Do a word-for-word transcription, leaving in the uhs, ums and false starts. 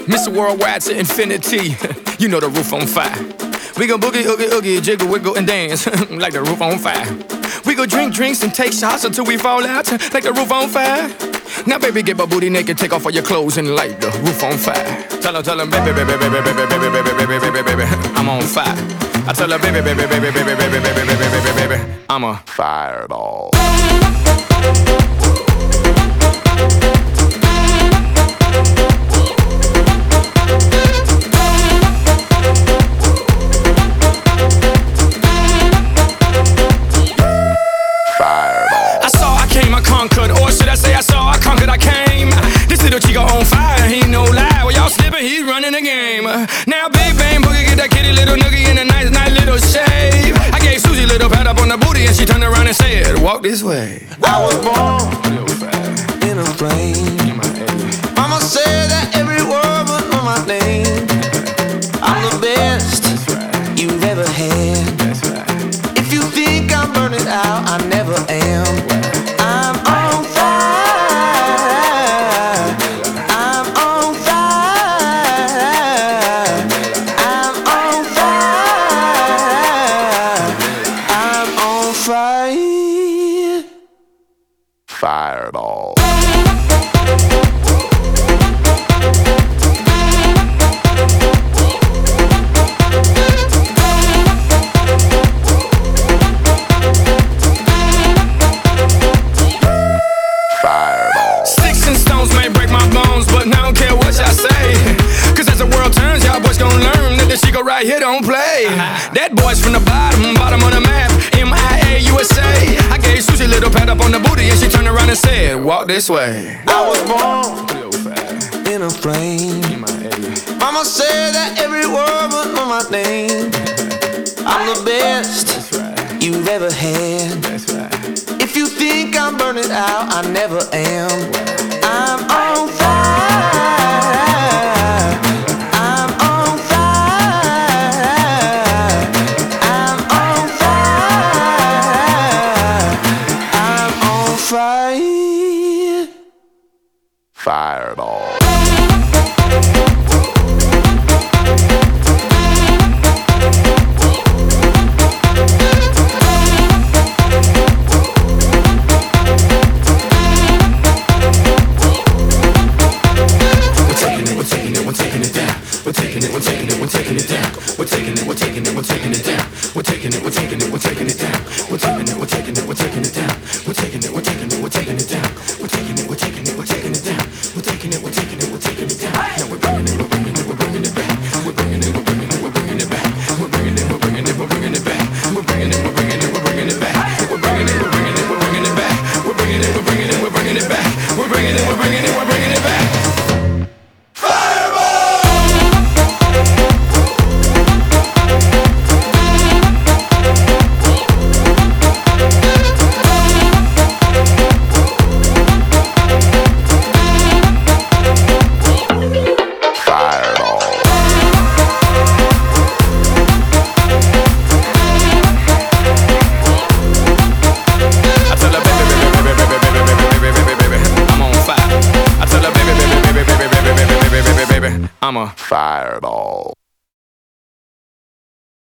Mister Worldwide to infinity. You know the roof on fire. We go boogie, oogie, oogie, jiggle, wiggle, and dance like the roof on fire. We go drink drinks and take shots until we fall out like the roof on fire. Now baby, get my booty naked, take off all your clothes and light the roof on fire. Tell her, tell her, baby, baby, baby, baby, baby, baby, baby, baby, baby, baby, I'm on fire. I tell her, baby, baby, baby, baby, baby, baby, baby, baby, baby, baby, I'm a fireball. Conquered, or should I say I saw, I conquered, I came. This little chico on fire, he no lie. Well, y'all slipping, he's running the game. Now big bang boogie, get that kitty little noogie in a nice, nice little shave. I gave Susie a little pat up on the booty and she turned around and said, walk this way. I was born in a plane. Mama said that every word was on my name. I'm the best you've ever had. If you think I'm burning out, I never am. I'm on fire. I'm on fire. I'm on fire. I'm on fire. Fireball. Right here don't play. That boy's from the bottom, bottom of the map. M I A U S A. I gave Susie a little pat up on the booty and she turned around and said, walk this way. I was born in a plane. Mama said that every word was on my name. I'm the best you've ever had. If you think I'm burning out, I never am. I'm on fire. Fireball. I'm a fireball.